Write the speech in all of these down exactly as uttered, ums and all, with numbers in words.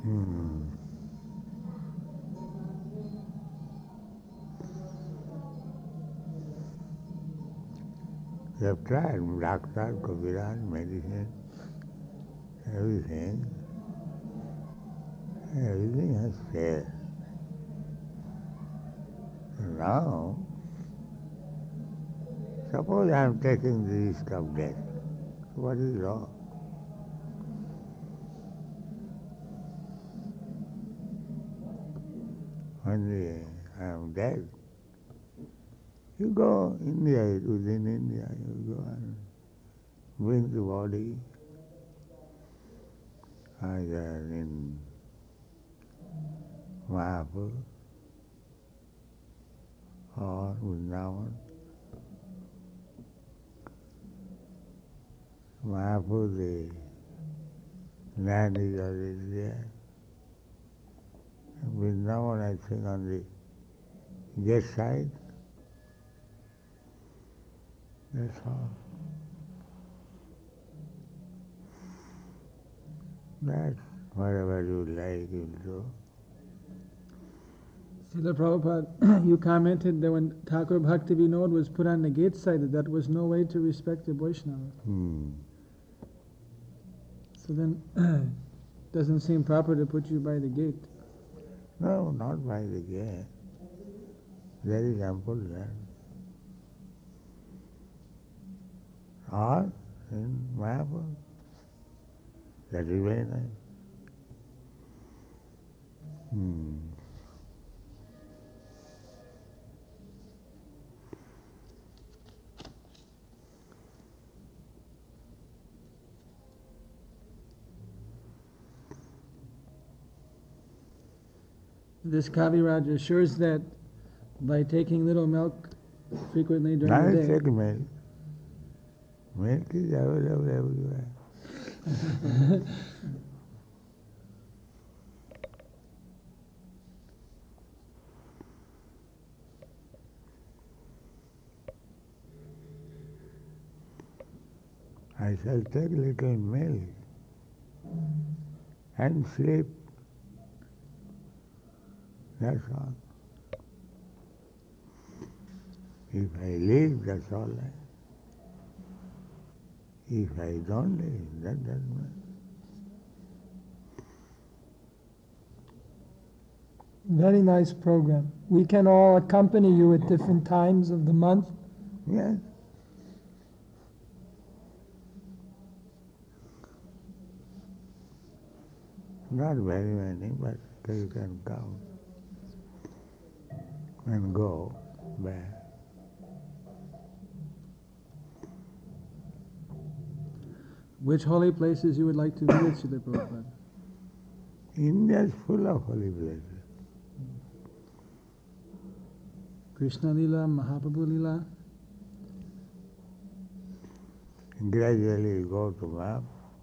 Hmm. They have tried doctor, Kabiran, medicine, everything. Everything has failed. Now, suppose I am taking the risk of death. What is wrong? When the, I am dead, you go India, within India, you go and bring the body either in Mayapur or Vrindavan. Mayapur, the land is already there. Vrindavan, I think, on the guest side. That's all. That's whatever you like, you do. Srila Prabhupada, you commented that when Thakur Bhakti Vinod was put on the gate side, that that was no way to respect the Vaishnava. Hmm. So then, doesn't seem proper to put you by the gate. No, not by the gate. There is ample land. Or in Mayapur. That is very nice. Hmm. This Kaviraj assures that by taking little milk frequently during Now the it's day, take milk. Milk is available everywhere. I shall take little milk and sleep. That's all. If I live, that's all right. If I don't live, that doesn't matter. Very nice program. We can all accompany you at different times of the month. Yes. Not very many, but you can come and go back. which holy places you would like to visit, Srila Prabhupada? India is full of holy places. Krishna Lila, Mahaprabhu Lila. Gradually you go to map.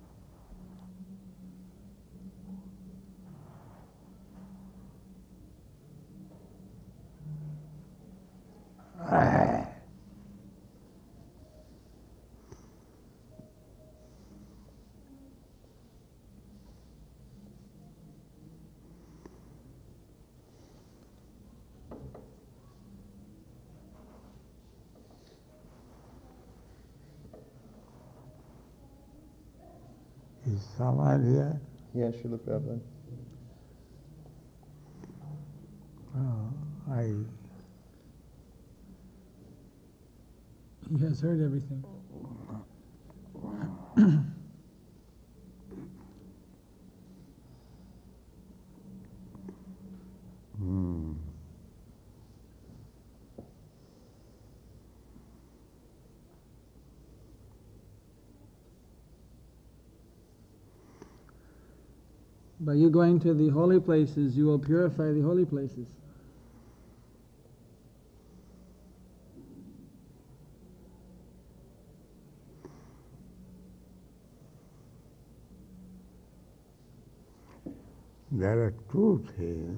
Is someone here? Yes, Srila Prabhupada. Oh, I He has heard everything. hmm. By you going to the holy places, you will purify the holy places. There are two things,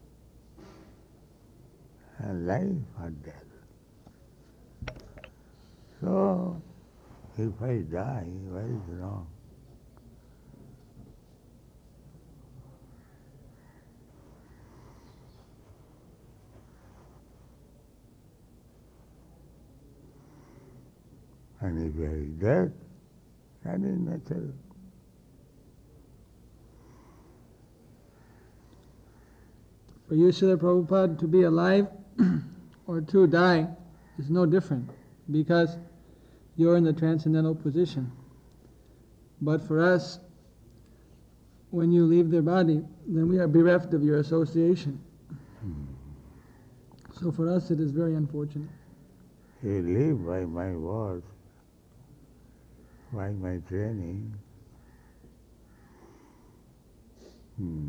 life or death. So, if I die, what is wrong? And if there is death, that is natural. For you, Srila Prabhupada, to be alive or to die is no different, because you're in the transcendental position. But for us, when you leave their body, then we are bereft of your association. So for us it is very unfortunate. You live by my words, by my training. Hmm.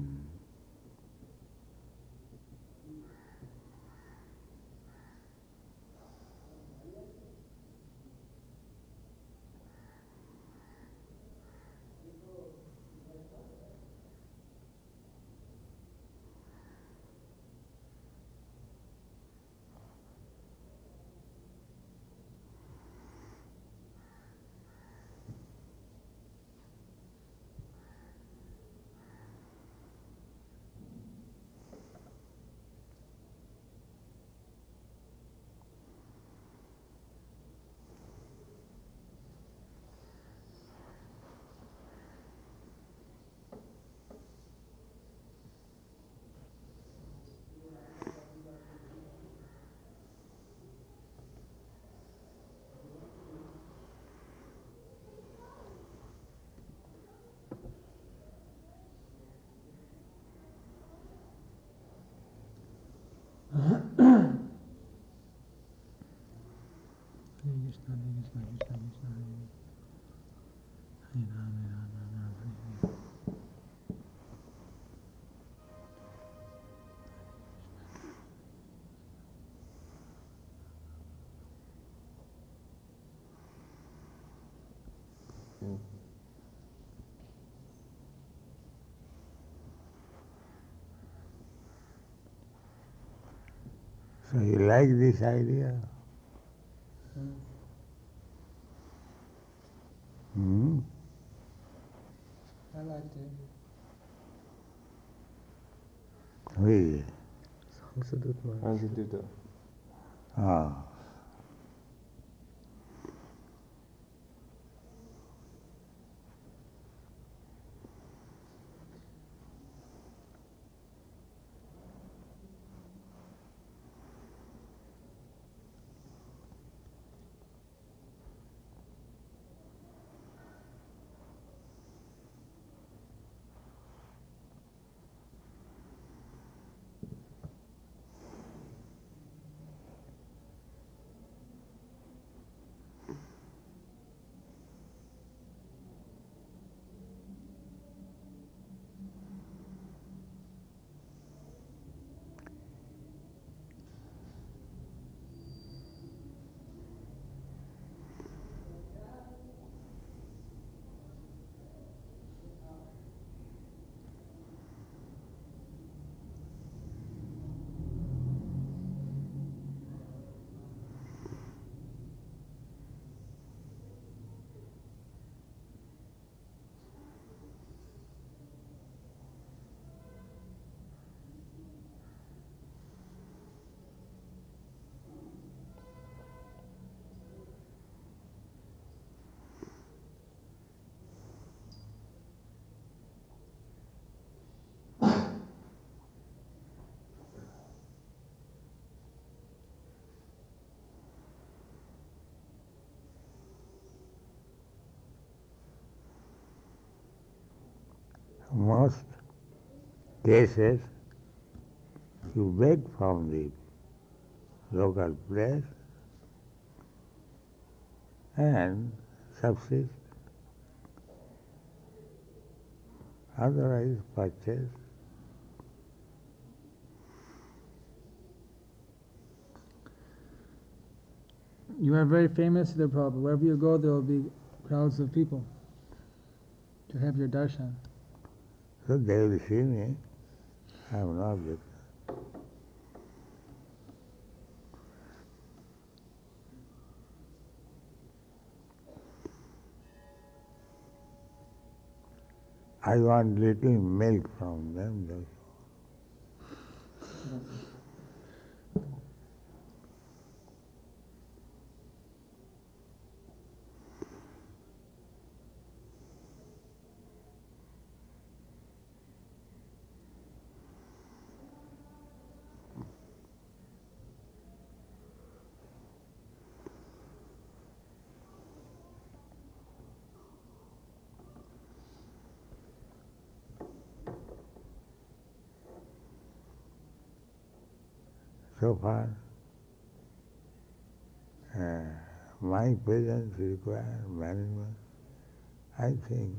So you like this idea? Hmm? I like to. Who is it? Sansadut Maharaj. Antidote. Ah. Most cases, you beg from the local place and subsist. Otherwise, purchase. You are very famous, Srila Prabhupada. Wherever you go, there will be crowds of people to have your darshan. So they will see me. I am not object. I want little milk from them. That's all. so far, uh, my presence requires management. I think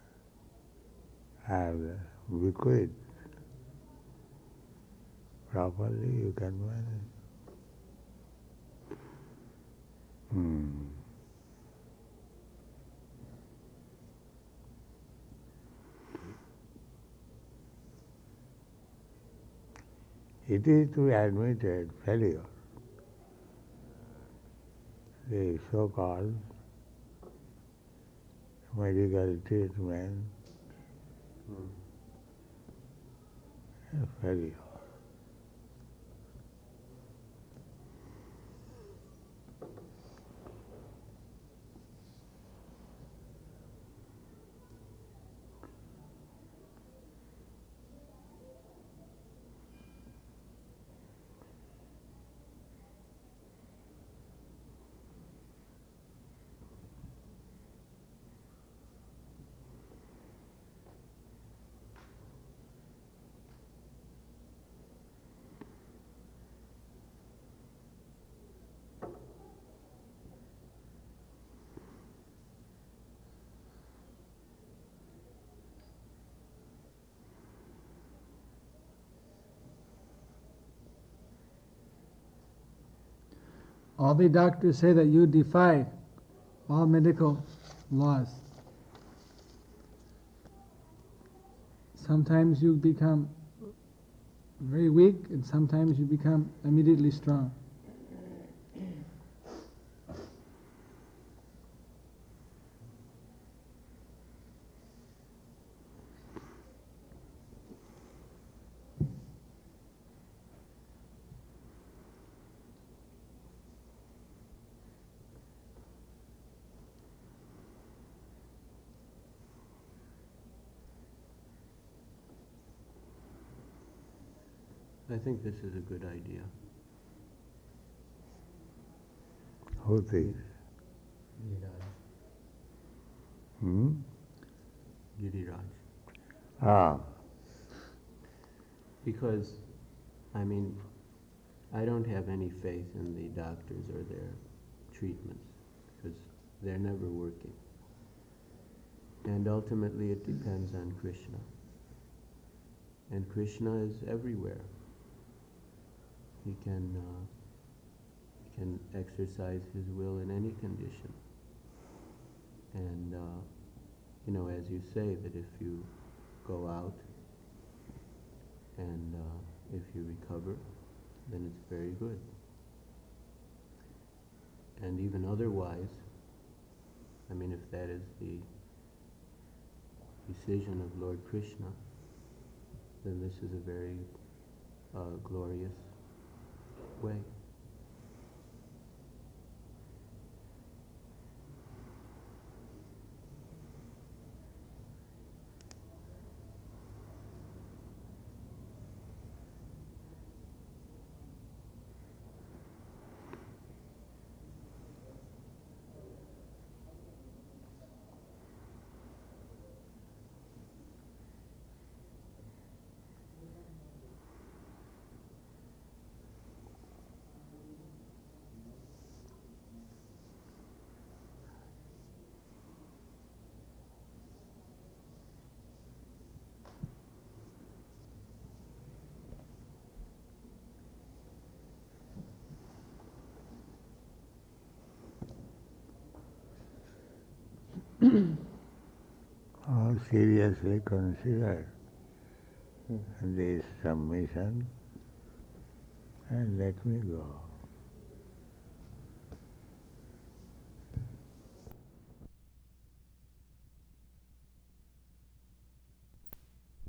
I have bequeathed properly, you can manage. Hmm. It is to be admitted failure, the so-called medical treatment, a failure. All the doctors say that you defy all medical laws. Sometimes you become very weak, and sometimes you become immediately strong. I think this is a good idea. Who thinks? Hmm? Giriraj. Ah, Because, I mean, I don't have any faith in the doctors or their treatments, because they're never working. And ultimately it depends on Krishna. And Krishna is everywhere. He can, uh, he can exercise his will in any condition. And, uh, you know, as you say, that if you go out and uh, if you recover, then it's very good. And even otherwise, I mean, if that is the decision of Lord Krishna, then this is a very uh, glorious way. how seriously consider this submission and let me go.